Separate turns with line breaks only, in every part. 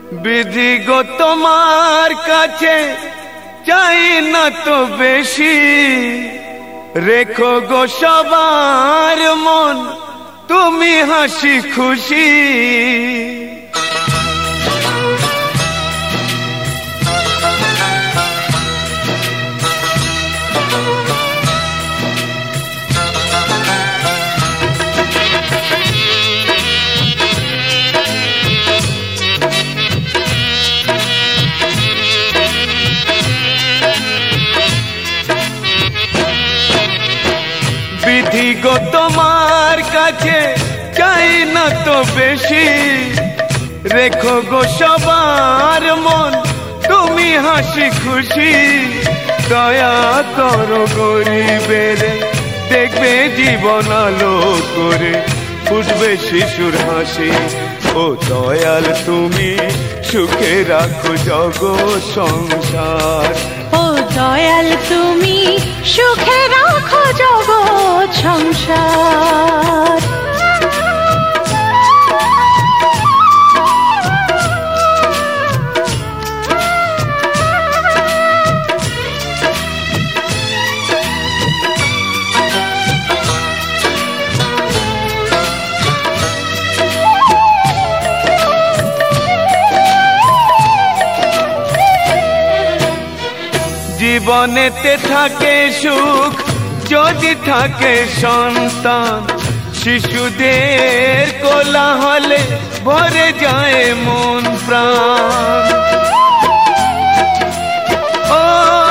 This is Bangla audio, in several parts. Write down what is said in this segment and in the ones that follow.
বিধি গো তোমার কাছে চাই না তো বেশি, রেখো গো সবার মন তুমি হাসি খুশি। বিধি গো তোমার কাছে চাই না তো বেশি, রেখো গো সবার মন তুমি হাসি খুশি। দয়া করো গরিবের, দেখবে জীবন আলো করে ফুটবে শিশুর হাসি। ও দয়াল তুমি সুখে রাখো জগৎ সংসার।
ও দয়াল তুমি সুখে রাখো জগৎ সংসার।
জীবনেতে থাকে সুখ যদি থাকে সন্তান, শিশুদের কোলাহলে ভরে যায় মন প্রাণ। ও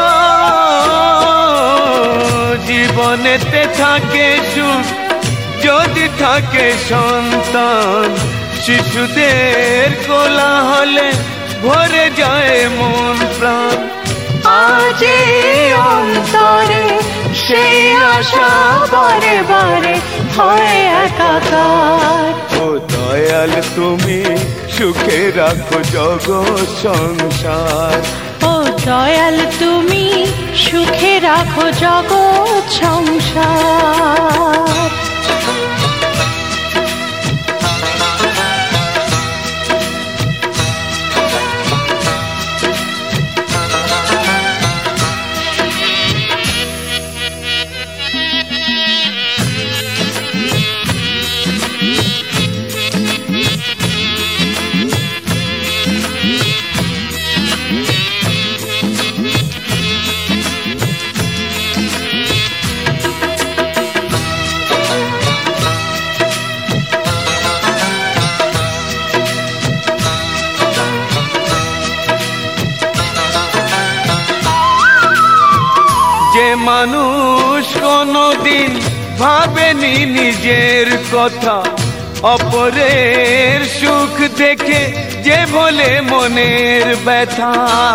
জীবনেতে থাকে সুখ যদি থাকে সন্তান, শিশুদের কোলাহলে ভরে যায় মন প্রাণ।
আজ অন্তরে সেই আশা বারে বারে হয় একাকার।
ও দয়াল তুমি সুখে রাখো জগৎ সংসার।
ও দয়াল তুমি সুখে রাখো জগৎ সংসার।
যে মানুষ কোনদিন ভাবেনি নিজের কথা, অপরের সুখ দেখে যে বলে মনের ব্যথা।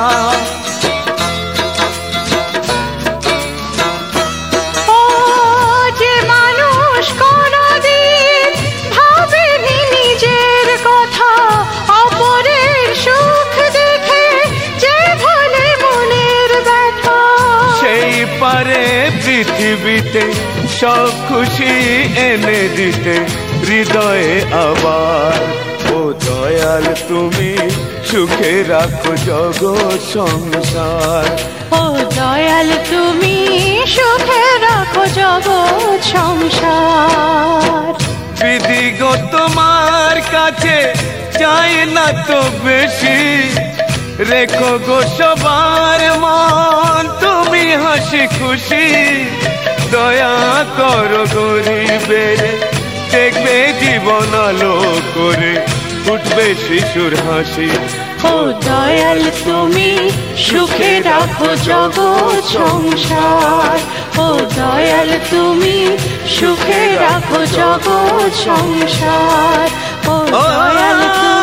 ও যে মানুষ কোনদিন ভাবেনি নিজের কথা, অপরের সুখ দেখে যে বলে মনের ব্যথা।
সেই পারে পৃথিবীতে সব খুশি এনে দিতে হৃদয়ে আবার। ও দয়াল তুমি সুখে রাখো জগৎ সংসার।
ও দয়াল তুমি সুখে রাখো জগৎ সংসার।
বিধি গো তোমার কাছে চাই না তো বেশি, রেখো গো সবার মন তুমি হাসি খুশি। দয়া করো গরিবের, দেখবে জীবন আলো করে ফুটবে শিশুর হাসি।
ও দয়াল তুমি সুখে রাখো জগৎ সংসার। ও দয়াল তুমি সুখে রাখো জগৎ সংসার। ও দয়াল